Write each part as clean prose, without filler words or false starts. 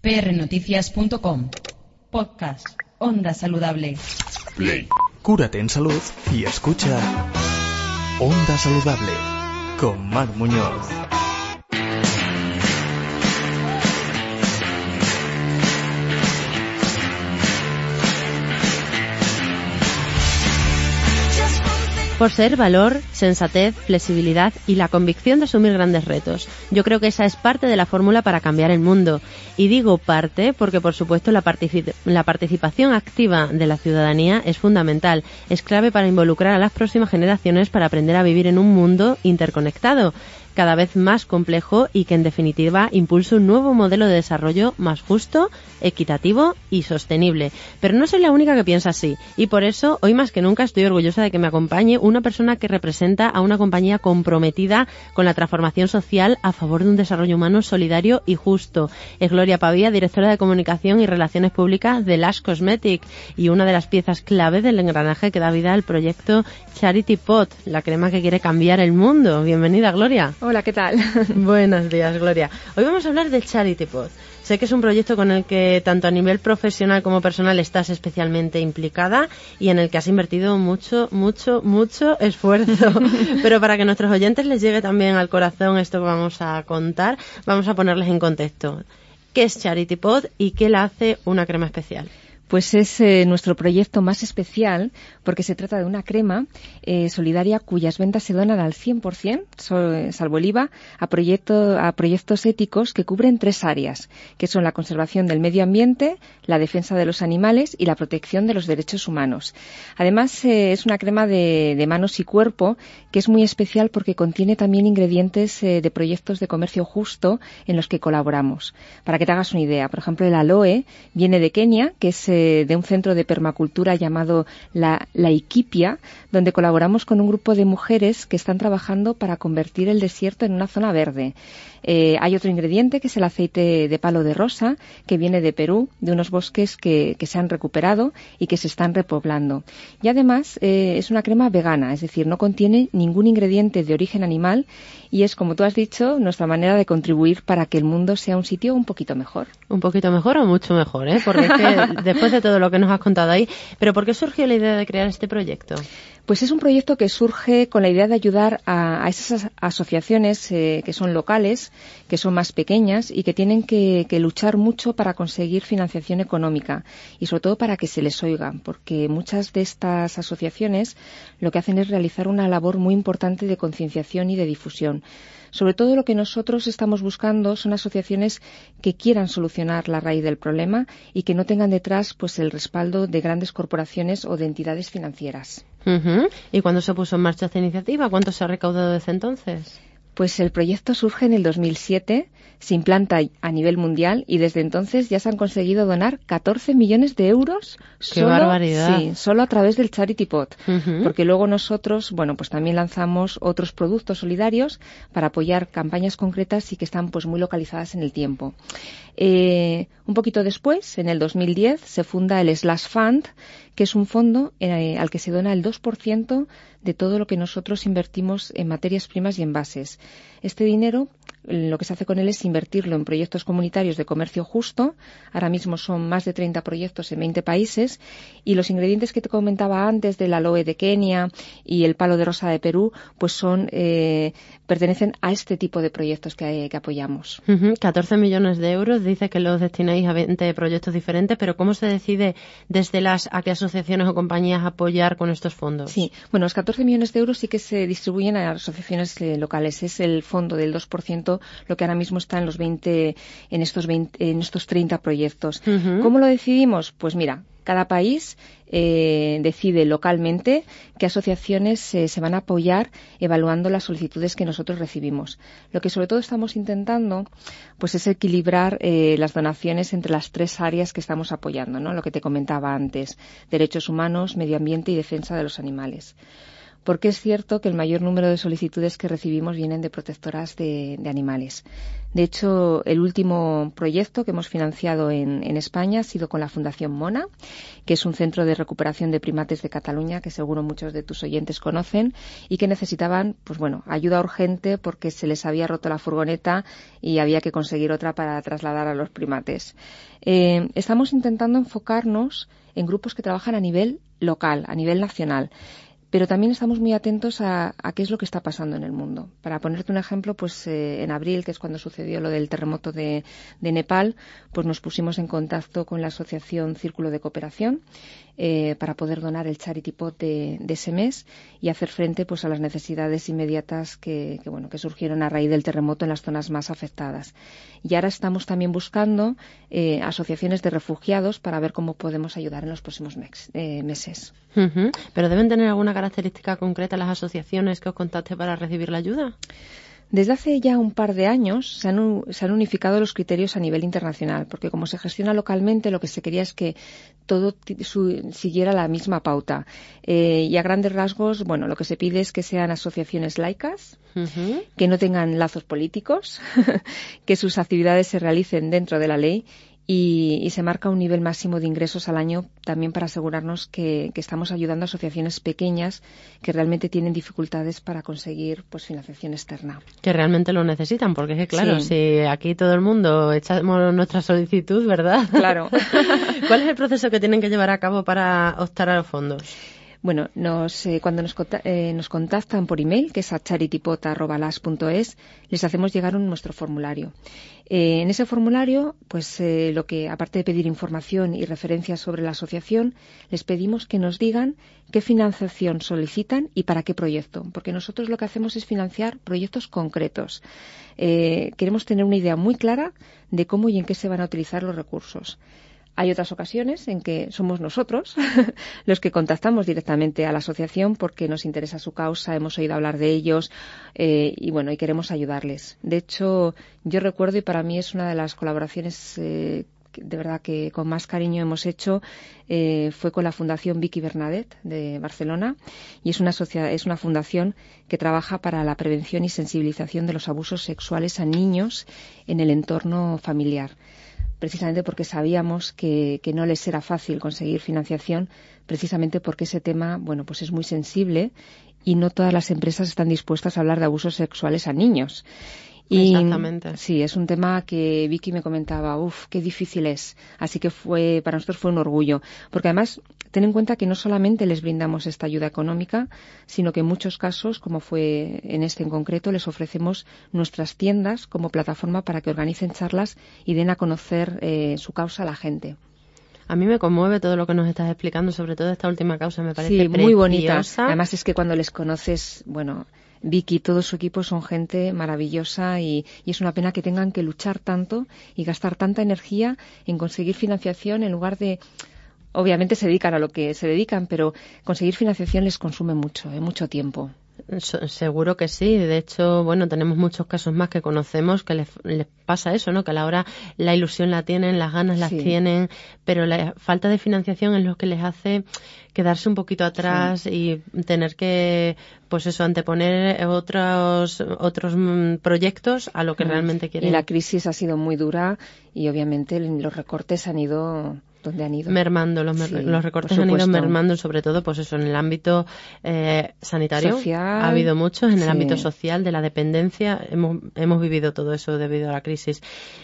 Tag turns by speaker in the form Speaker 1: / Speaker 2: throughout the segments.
Speaker 1: prnoticias.com. Podcast Onda Saludable.
Speaker 2: Play. Cúrate en salud y escucha Onda Saludable con Mar Muñoz.
Speaker 3: Por ser valor, sensatez, flexibilidad y la convicción de asumir grandes retos. Yo creo que esa es parte de la fórmula para cambiar el mundo. Y digo parte porque, por supuesto, la participación activa de la ciudadanía es fundamental. Es clave para involucrar a las próximas generaciones para aprender a vivir en un mundo interconectado, cada vez más complejo y que, en definitiva, impulsa un nuevo modelo de desarrollo más justo, equitativo y sostenible. Pero no soy la única que piensa así, y por eso, hoy más que nunca, estoy orgullosa de que me acompañe una persona que representa a una compañía comprometida con la transformación social a favor de un desarrollo humano solidario y justo. Es Gloria Pavía, directora de Comunicación y Relaciones Públicas de Lush Cosmetics y una de las piezas clave del engranaje que da vida al proyecto Charity Pot, la crema que quiere cambiar el mundo. Bienvenida, Gloria.
Speaker 4: Hola, ¿qué tal?
Speaker 3: Buenos días, Gloria. Hoy vamos a hablar del Charity Pot. Sé que es un proyecto con el que tanto a nivel profesional como personal estás especialmente implicada y en el que has invertido mucho esfuerzo. Pero para que a nuestros oyentes les llegue también al corazón esto que vamos a contar, vamos a ponerles en contexto. ¿Qué es Charity Pot y qué la hace una crema especial?
Speaker 4: Pues es nuestro proyecto más especial porque se trata de una crema solidaria cuyas ventas se donan al 100%, salvo el IVA, a proyectos éticos que cubren 3 áreas, que son la conservación del medio ambiente, la defensa de los animales y la protección de los derechos humanos. Además, es una crema de manos y cuerpo que es muy especial porque contiene también ingredientes de proyectos de comercio justo en los que colaboramos. Para que te hagas una idea, por ejemplo, el aloe viene de Kenia, que es de un centro de permacultura llamado la Laikipia, donde colaboramos con un grupo de mujeres que están trabajando para convertir el desierto en una zona verde. Hay otro ingrediente que es el aceite de palo de rosa, que viene de Perú, de unos bosques que se han recuperado y que se están repoblando. Y además es una crema vegana, es decir, no contiene ningún ingrediente de origen animal y es, como tú has dicho, nuestra manera de contribuir para que el mundo sea un sitio un poquito mejor.
Speaker 3: ¿Un poquito mejor o mucho mejor? Porque es que después de todo lo que nos has contado ahí, ¿pero por qué surgió la idea de crear este proyecto?
Speaker 4: Pues es un proyecto que surge con la idea de ayudar a esas asociaciones que son locales, que son más pequeñas y que tienen que luchar mucho para conseguir financiación económica y sobre todo para que se les oiga, porque muchas de estas asociaciones lo que hacen es realizar una labor muy importante de concienciación y de difusión. Sobre todo lo que nosotros estamos buscando son asociaciones que quieran solucionar la raíz del problema y que no tengan detrás pues el respaldo de grandes corporaciones o de entidades financieras.
Speaker 3: Uh-huh. ¿Y cuándo se puso en marcha esta iniciativa? ¿Cuánto se ha recaudado desde entonces?
Speaker 4: Pues el proyecto surge en el 2007, se implanta a nivel mundial y desde entonces ya se han conseguido donar 14 millones de euros.
Speaker 3: ¡Qué barbaridad!
Speaker 4: Sí, solo a través del Charity Pot.
Speaker 3: Uh-huh.
Speaker 4: Porque luego nosotros, pues también lanzamos otros productos solidarios para apoyar campañas concretas y que están pues muy localizadas en el tiempo. Un poquito después, en el 2010, se funda el Slash Fund, que es un fondo al que se dona el 2% de todo lo que nosotros invertimos en materias primas y envases. Este dinero, lo que se hace con él es invertirlo en proyectos comunitarios de comercio justo. Ahora mismo son más de 30 proyectos en 20 países y los ingredientes que te comentaba antes del aloe de Kenia y el palo de rosa de Perú, pues pertenecen a este tipo de proyectos que apoyamos.
Speaker 3: 14 millones de euros, dice que los destináis a 20 proyectos diferentes, pero ¿cómo se decide desde a qué asociaciones o compañías apoyar con estos fondos?
Speaker 4: Sí, bueno, los 14 millones de euros sí que se distribuyen a asociaciones locales. Es el fondo del 2%, lo que ahora mismo está en estos 30 proyectos.
Speaker 3: Uh-huh.
Speaker 4: ¿Cómo lo decidimos? Pues mira, cada país decide localmente qué asociaciones se van a apoyar evaluando las solicitudes que nosotros recibimos. Lo que sobre todo estamos intentando pues es equilibrar las donaciones entre las 3 áreas que estamos apoyando, ¿no? Lo que te comentaba antes, derechos humanos, medio ambiente y defensa de los animales. porque es cierto que el mayor número de solicitudes que recibimos vienen de protectoras de animales. De hecho, el último proyecto que hemos financiado en España ha sido con la Fundación Mona, que es un centro de recuperación de primates de Cataluña, que seguro muchos de tus oyentes conocen, y que necesitaban, pues bueno, ayuda urgente porque se les había roto la furgoneta y había que conseguir otra para trasladar a los primates. Estamos intentando enfocarnos en grupos que trabajan a nivel local, a nivel nacional. Pero también estamos muy atentos a qué es lo que está pasando en el mundo. Para ponerte un ejemplo, pues en abril, que es cuando sucedió lo del terremoto de Nepal, pues nos pusimos en contacto con la asociación Círculo de Cooperación para poder donar el Charity Pot de ese mes y hacer frente pues a las necesidades inmediatas que surgieron a raíz del terremoto en las zonas más afectadas. Y ahora estamos también buscando asociaciones de refugiados para ver cómo podemos ayudar en los próximos meses.
Speaker 3: Uh-huh. ¿Pero deben tener alguna característica concreta las asociaciones que os contacte para recibir la ayuda?
Speaker 4: Desde hace ya un par de años se han unificado los criterios a nivel internacional, porque como se gestiona localmente, lo que se quería es que todo siguiera la misma pauta. Y a grandes rasgos, bueno, lo que se pide es que sean asociaciones laicas, uh-huh, que no tengan lazos políticos, que sus actividades se realicen dentro de la ley y se marca un nivel máximo de ingresos al año también para asegurarnos que estamos ayudando a asociaciones pequeñas que realmente tienen dificultades para conseguir pues financiación externa.
Speaker 3: Que realmente lo necesitan, porque es que claro, sí, si aquí todo el mundo echamos nuestra solicitud, ¿verdad?
Speaker 4: Claro.
Speaker 3: ¿Cuál es el proceso que tienen que llevar a cabo para optar a los fondos?
Speaker 4: Bueno, cuando nos contactan por email, que es a charitypot@las.es, les hacemos llegar nuestro formulario. En ese formulario, pues lo que, aparte de pedir información y referencias sobre la asociación, les pedimos que nos digan qué financiación solicitan y para qué proyecto, porque nosotros lo que hacemos es financiar proyectos concretos. Queremos tener una idea muy clara de cómo y en qué se van a utilizar los recursos. Hay otras ocasiones en que somos nosotros los que contactamos directamente a la asociación porque nos interesa su causa, hemos oído hablar de ellos y queremos ayudarles. De hecho, yo recuerdo, y para mí es una de las colaboraciones de verdad que con más cariño hemos hecho, fue con la Fundación Vicky Bernadette de Barcelona, y es una fundación que trabaja para la prevención y sensibilización de los abusos sexuales a niños en el entorno familiar. Precisamente porque sabíamos que no les era fácil conseguir financiación, precisamente porque ese tema, pues es muy sensible y no todas las empresas están dispuestas a hablar de abusos sexuales a niños.
Speaker 3: Exactamente.
Speaker 4: Sí, es un tema que Vicky me comentaba, qué difícil es. Así que para nosotros fue un orgullo. Porque además, ten en cuenta que no solamente les brindamos esta ayuda económica, sino que en muchos casos, como fue en este en concreto, les ofrecemos nuestras tiendas como plataforma para que organicen charlas y den a conocer su causa a la gente.
Speaker 3: A mí me conmueve todo lo que nos estás explicando, sobre todo esta última causa, me parece preciosa.
Speaker 4: Sí, muy bonita. Además es que cuando les conoces, Vicky y todo su equipo son gente maravillosa y es una pena que tengan que luchar tanto y gastar tanta energía en conseguir financiación en lugar de... Obviamente se dedican a lo que se dedican, pero conseguir financiación les consume mucho tiempo.
Speaker 3: Seguro que sí. De hecho, tenemos muchos casos más que conocemos que les pasa eso, ¿no? Que a la hora la ilusión la tienen, las ganas las tienen, pero la falta de financiación es lo que les hace quedarse un poquito atrás y tener que, anteponer otros proyectos a lo que realmente quieren.
Speaker 4: Y la crisis ha sido muy dura y obviamente los recortes han ido... ¿Dónde han ido?
Speaker 3: Mermando, los recortes han ido mermando, sobre todo en el ámbito sanitario.
Speaker 4: Social.
Speaker 3: Ha habido muchos, en el ámbito social, de la dependencia. Hemos vivido todo eso debido a la crisis.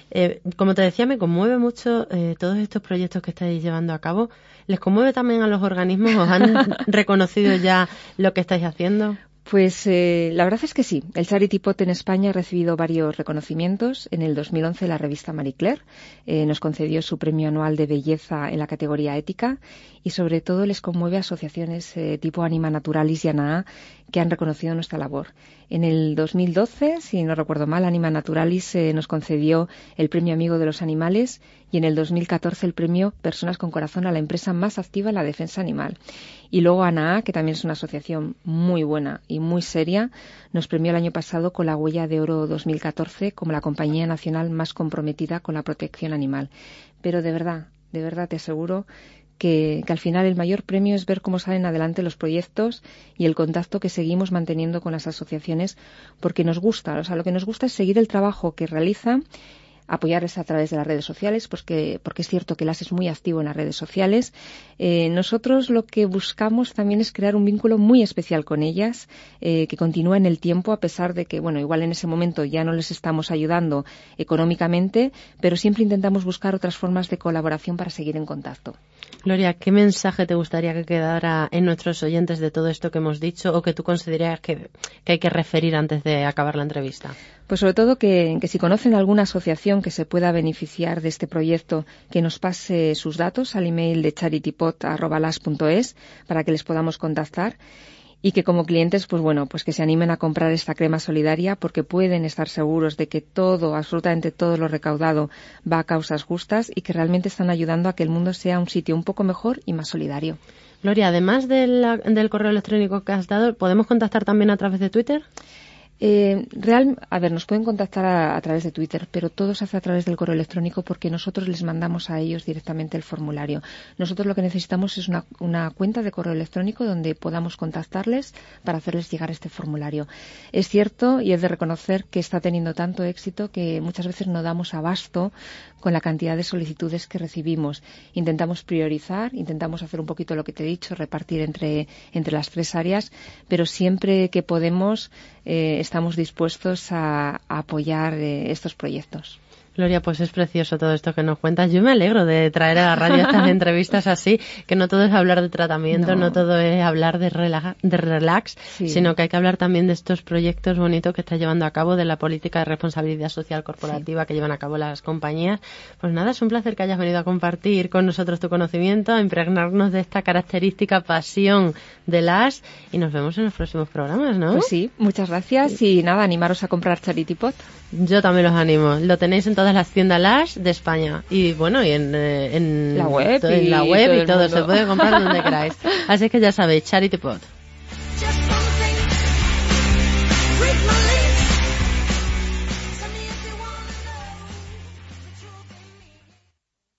Speaker 3: Como te decía, me conmueve mucho todos estos proyectos que estáis llevando a cabo. ¿Les conmueve también a los organismos? ¿Os han reconocido ya lo que estáis haciendo?
Speaker 4: Pues la verdad es que sí. El Charity Pot en España ha recibido varios reconocimientos. En el 2011 la revista Marie Claire nos concedió su premio anual de belleza en la categoría ética y sobre todo les conmueve a asociaciones tipo Anima Naturalis y ANAA que han reconocido nuestra labor. En el 2012, si no recuerdo mal, Anima Naturalis nos concedió el premio Amigo de los Animales y en el 2014 el premio Personas con Corazón a la empresa más activa en la defensa animal. Y luego ANAA, que también es una asociación muy buena y muy seria, nos premió el año pasado con la Huella de Oro 2014 como la compañía nacional más comprometida con la protección animal. Pero de verdad te aseguro que al final el mayor premio es ver cómo salen adelante los proyectos y el contacto que seguimos manteniendo con las asociaciones, porque nos gusta, o sea, lo que nos gusta es seguir el trabajo que realizan, apoyarles a través de las redes sociales, porque es cierto que LAS es muy activo en las redes sociales. Nosotros lo que buscamos también es crear un vínculo muy especial con ellas, que continúa en el tiempo, a pesar de que, bueno, igual en ese momento ya no les estamos ayudando económicamente, pero siempre intentamos buscar otras formas de colaboración para seguir en contacto.
Speaker 3: Gloria, ¿qué mensaje te gustaría que quedara en nuestros oyentes de todo esto que hemos dicho o que tú considerarías que hay que referir antes de acabar la entrevista?
Speaker 4: Pues sobre todo que si conocen alguna asociación que se pueda beneficiar de este proyecto, que nos pase sus datos al email de charitypot@las.es para que les podamos contactar. Y que como clientes, pues bueno, pues que se animen a comprar esta crema solidaria, porque pueden estar seguros de que todo, absolutamente todo lo recaudado va a causas justas y que realmente están ayudando a que el mundo sea un sitio un poco mejor y más solidario.
Speaker 3: Gloria, además del correo electrónico que has dado, ¿podemos contactar también a través de Twitter?
Speaker 4: Nos pueden contactar a través de Twitter, pero todo se hace a través del correo electrónico porque nosotros les mandamos a ellos directamente el formulario. Nosotros lo que necesitamos es una cuenta de correo electrónico donde podamos contactarles para hacerles llegar este formulario. Es cierto y es de reconocer que está teniendo tanto éxito que muchas veces no damos abasto con la cantidad de solicitudes que recibimos. Intentamos priorizar, intentamos hacer un poquito lo que te he dicho, repartir entre las 3 áreas, pero siempre que podemos estamos dispuestos a apoyar estos proyectos.
Speaker 3: Gloria, pues es precioso todo esto que nos cuentas. Yo me alegro de traer a la radio estas entrevistas así, que no todo es hablar de tratamiento, no todo es hablar de relax, sí, sino que hay que hablar también de estos proyectos bonitos que está llevando a cabo, de la política de responsabilidad social corporativa que llevan a cabo las compañías. Pues nada, es un placer que hayas venido a compartir con nosotros tu conocimiento, a impregnarnos de esta característica pasión de LAS, y nos vemos en los próximos programas, ¿no?
Speaker 4: Pues sí, muchas gracias y nada, animaros a comprar Charity Pot.
Speaker 3: Yo también los animo. Lo tenéis en todas las tiendas LAS de España y bueno, y en
Speaker 4: la web
Speaker 3: y todo se puede comprar donde queráis. Así que ya sabéis, Charity Pot.